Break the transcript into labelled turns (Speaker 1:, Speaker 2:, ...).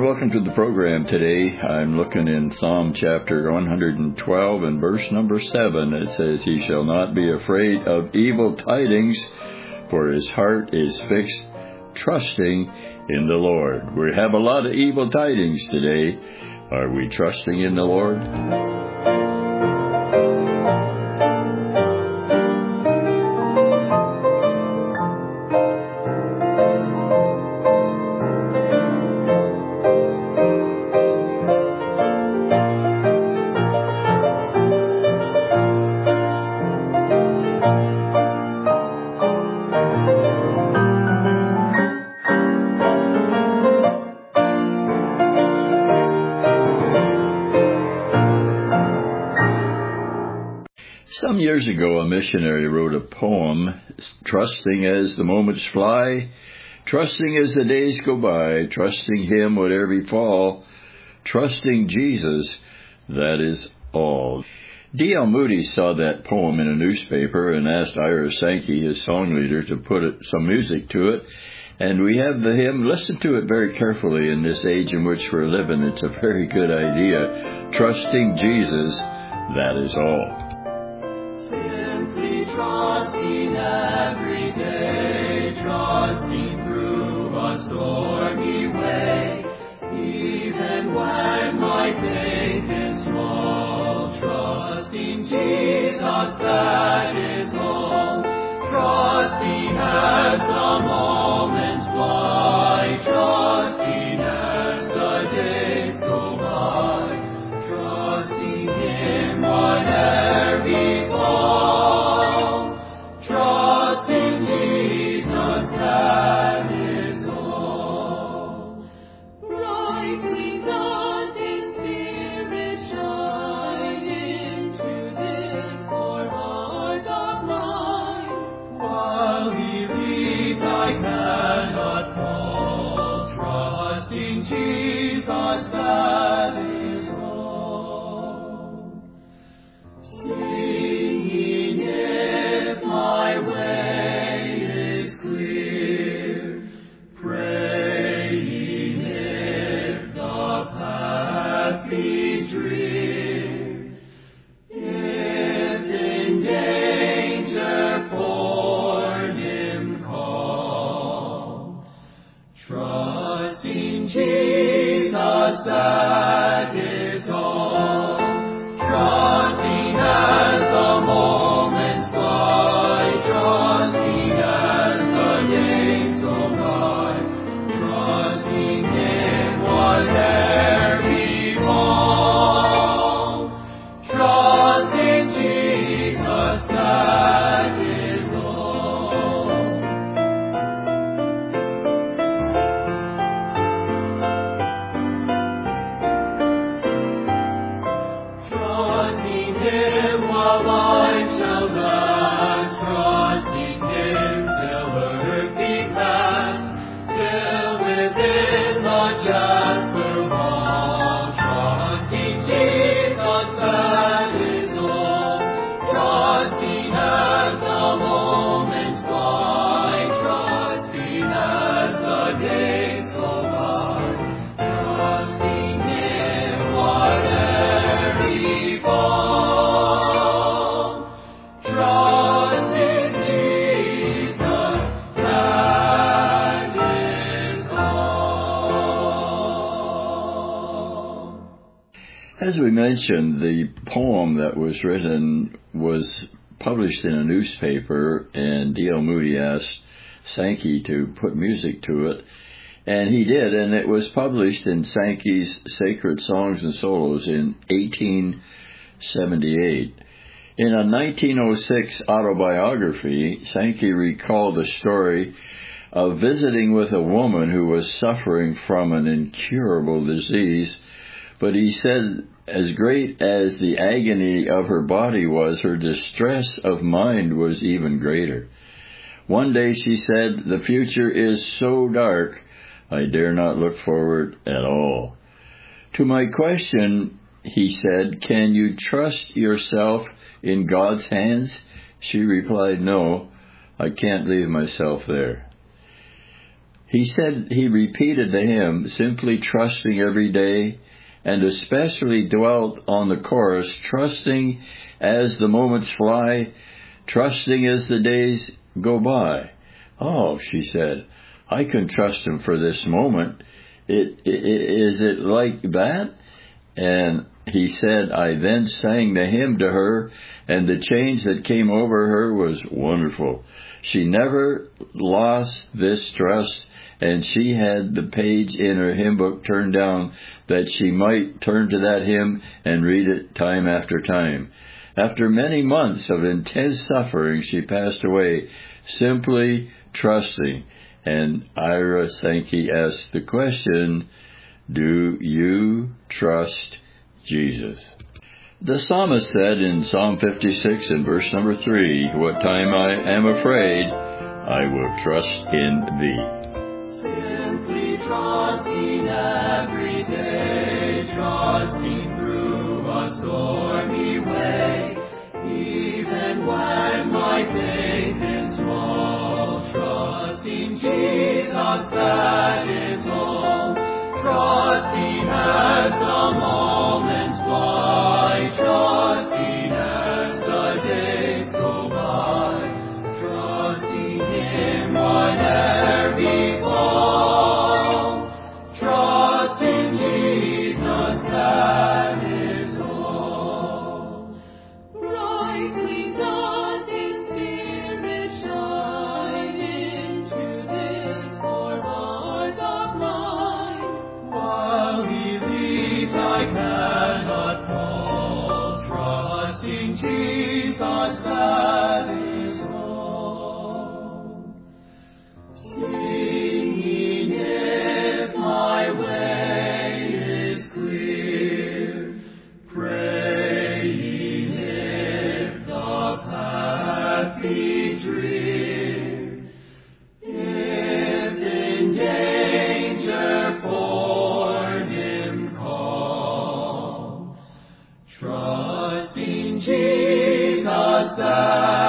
Speaker 1: welcome to the program today. I'm looking in Psalm chapter 112 and verse number 7. It says, "He shall not be afraid of evil tidings, for his heart is fixed, trusting in the Lord." We have a lot of evil tidings today. Are we trusting in the Lord? Some years ago, a missionary wrote a poem, "Trusting as the moments fly, trusting as the days go by, trusting Him whatever befall, trusting Jesus, that is all." D.L. Moody saw that poem in a newspaper and asked Ira Sankey, his song leader, to put some music to it. And we have the hymn. Listen to it very carefully in this age in which we're living. It's a very good idea. Trusting Jesus, that is all.
Speaker 2: Trusting every day, trusting through a stormy way, even when my faith is small, trusting Jesus, that is all. Trusting as the moments fly, trusting as the days go by, trusting Him whatever befall. Trusting Jesus, that is all. Brightly dancing Spirit, shine into this poor heart of mine. While He leads, I cannot fall. Trusting Jesus, that is all. Singing if my way is clear, praying if the path be drear, if in danger for Him call, trusting Jesus, that is all. Trusting as the moments fly, trusting as the days go by, trusting in whatever befall, trusting Jesus, that is all. Trusting Him while life shall last, trusting Him till earth be past, till within the jasper wall, trusting Jesus, that is all. Trusting as the moments fly, trusting as the days go by, trusting Him whatever befall, trusting Jesus, that is all.
Speaker 1: As we mentioned, the poem that was written was published in a newspaper, and D.L. Moody asked Sankey to put music to it, and he did, and it was published in Sankey's Sacred Songs and Solos in 1878. In a 1906 autobiography, Sankey recalled a story of visiting with a woman who was suffering from an incurable disease, but he said as great as the agony of her body was, her distress of mind was even greater. One day she said, "The future is so dark, I dare not look forward at all." To my question, he said, "Can you trust yourself in God's hands?" She replied, "No, I can't leave myself there." He said he repeated the hymn, simply trusting every day, and especially dwelt on the chorus, trusting as the moments fly, trusting as the days go by. Oh, she said, I can trust him for this moment. Is it like that? And he said, I then sang the hymn to her, and the change that came over her was wonderful. She never lost this trust, and she had the page in her hymn book turned down that she might turn to that hymn and read it time after time. After many months of intense suffering, she passed away simply trusting. And Ira Sankey asked the question, do you trust Jesus? The psalmist said in Psalm 56 and verse number 3, what time I am afraid, I will trust in thee.
Speaker 2: Simply trusting every day, trusting through a stormy way, even when my faith is small, trusting Jesus, that is all. Trusting as the moments fly, trusting as the days go by, trusting in whatever befall, trust in Jesus, that is all. Brightly dancing Spirit, shine into this poor heart of mine. While He leads, I cannot fall, trusting Jesus, that is all. Singing if my way is clear, praying if the path be drear, if in danger for Him call, trusting Jesus, that